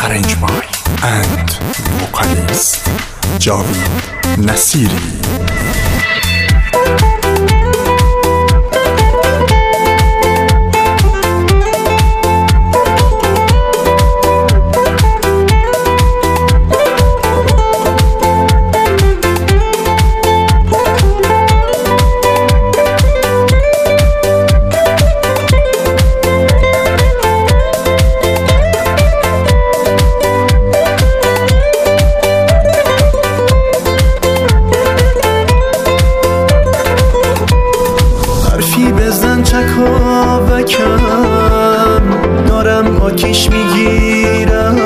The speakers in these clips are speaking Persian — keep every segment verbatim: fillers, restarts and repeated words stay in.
arranged by and vocalist Javed Nasiri. بزن چکاوکم دارم آتیش میگیرم،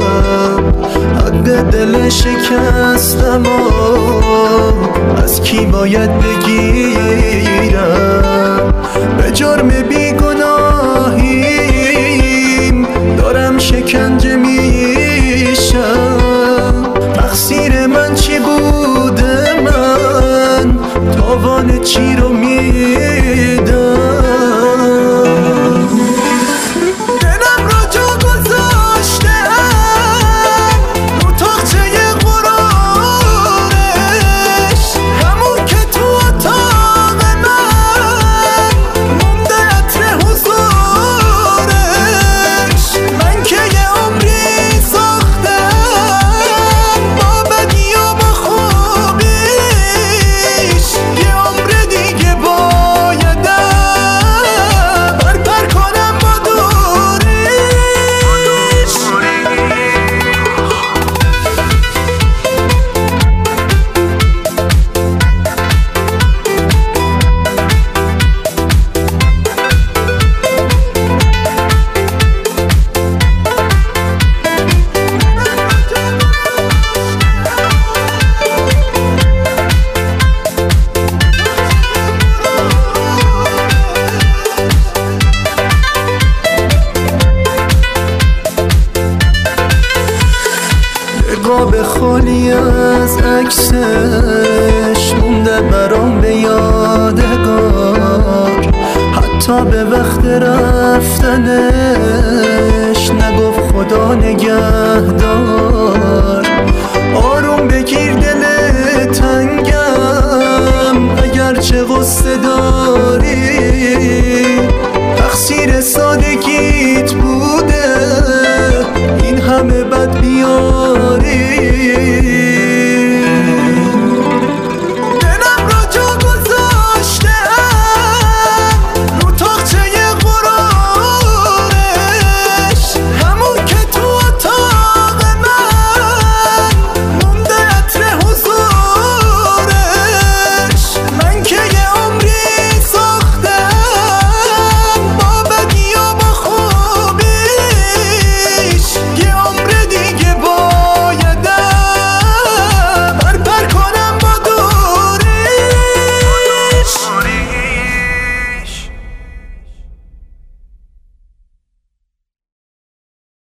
حق دل شکستم و از کی باید بگیرم؟ به جرم بیگناهیم دارم شکنجه میشم، تقصیر من چی بوده؟ من تاوان چی رو میدم؟ قاب خالی از عکسش مونده برام به یادگار، حتی به وقت رفتنش نگفت خدا نگهدار. آروم بگیر دل تنگم اگرچه غصه داری،